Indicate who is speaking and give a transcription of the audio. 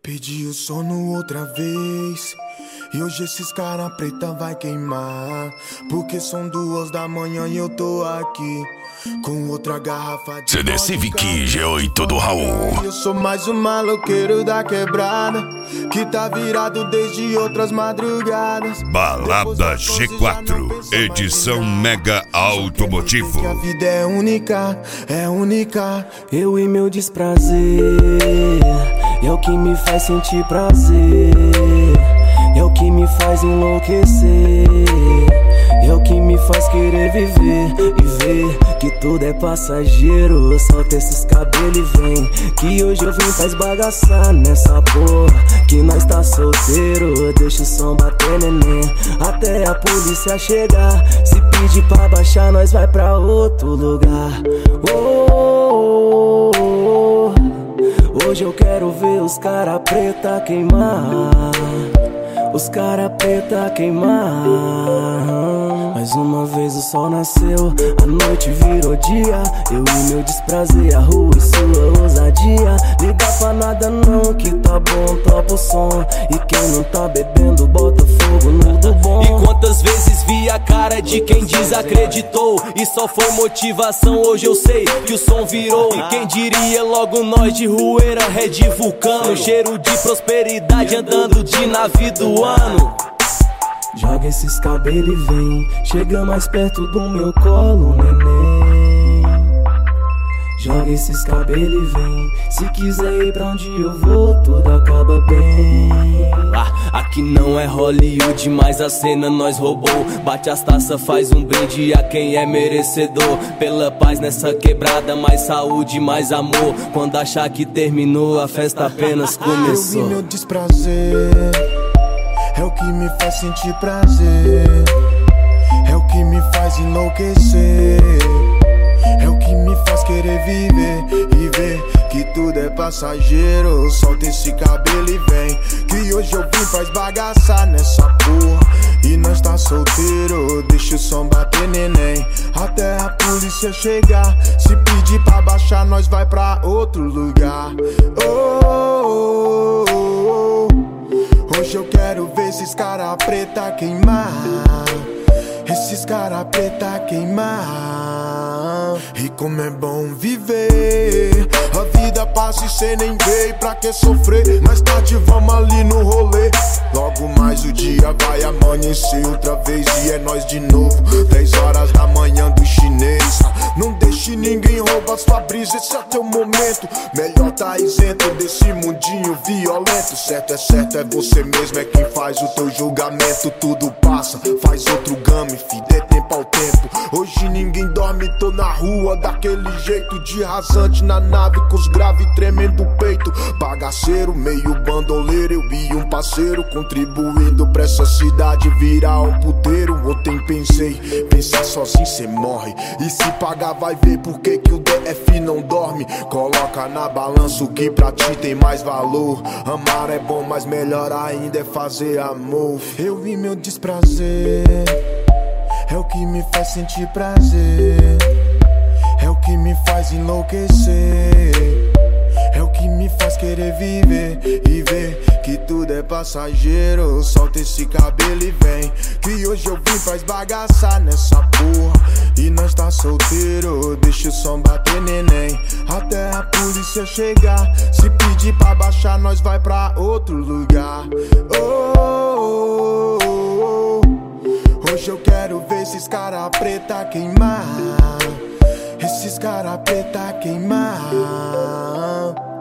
Speaker 1: Pedi o sono outra vez, e hoje esses cara preta vai queimar. Porque são 2 da manhã e eu tô aqui com outra garrafa de
Speaker 2: CD Civic G8 do Raul.
Speaker 1: Eu sou mais um maloqueiro da quebrada, que tá virado desde outras madrugadas.
Speaker 2: Balada G4, edição Mega Automotivo.
Speaker 1: A vida é única, é única.
Speaker 3: Eu e meu desprazer é o que me faz sentir prazer, é o que me faz enlouquecer, é o que me faz querer viver e ver que tudo é passageiro. Solta esses cabelos e vem, que hoje eu vim pra esbagaçar nessa porra, que nós tá solteiro. Deixa o som bater, neném, até a polícia chegar. Se pedir pra baixar, nós vai pra outro lugar. Hoje eu quero ver os cara preta queimar, os cara preta queimar. Mais uma vez o sol nasceu, a noite virou dia. Eu e meu desprazer, a rua e sua ousadia. Liga pra nada não, que tá bom, topa o som. E quem não tá bebendo, bota fogo no do bom.
Speaker 4: E quantas vezes vi a cara de quem desacreditou, e só foi motivação, hoje eu sei que o som virou. E quem diria logo nós de Rueira, Red Vulcano, cheiro de prosperidade andando de navio do ano.
Speaker 3: Joga esses cabelos e vem, chega mais perto do meu colo, neném. Joga esses cabelos e vem, se quiser ir pra onde eu vou, tudo acaba bem.
Speaker 4: Aqui não é Hollywood, mas a cena nós roubou. Bate as taças, faz um brinde a quem é merecedor. Pela paz nessa quebrada, mais saúde, mais amor. Quando achar que terminou, a festa apenas começou.
Speaker 1: Eu vi meu desprazer, é o que me faz sentir prazer, é o que me faz enlouquecer, é o que me faz querer viver e ver que tudo é passageiro. Solta esse cabelo e vem, que hoje eu vim pra esbagaçar nessa porra, e nós tá solteiro. Deixa o som bater, neném, até a polícia chegar. Se pedir pra baixar, nós vai pra outro lugar. Hoje eu quero ver esses cara preta queimar, esses cara preta queimar. E como é bom viver, a vida passa e cê nem vê. Pra que sofrer? Mais tarde vamos ali no rolê. Logo mais o dia vai amanhecer outra vez e é nós de novo. 10 horas da manhã do chinês. Não deixe ninguém roubar sua brisa, esse é teu momento. Melhor tá isento desse mundinho violento. Certo, é você mesmo, é quem faz o teu julgamento. Tudo passa, faz outro game, fi, dê tempo ao tempo. Hoje ninguém dorme, tô na rua daquele jeito, de rasante na nave com os grave tremendo o peito. Bagaceiro, meio bandoleiro, eu e um parceiro, contribuindo pra essa cidade virar um puteiro. Ontem pensei, pensar sozinho cê morre, e se pagar vai ver por que o DF não dorme. Coloca na balança o que pra ti tem mais valor. Amar é bom, mas melhor ainda é fazer amor. Eu vi meu desprazer, é o que me faz sentir prazer, é o que me faz enlouquecer, é o que me faz querer viver e ver que tudo é passageiro. Solta esse cabelo e vem, que hoje eu vim pra esbagaçar nessa porra, e nós tá solteiro. Deixa o som bater, neném, até a polícia chegar. Se pedir pra baixar, nós vai pra outro lugar. Hoje eu quero ver esses cara preta queimar, esses cara preta queimar.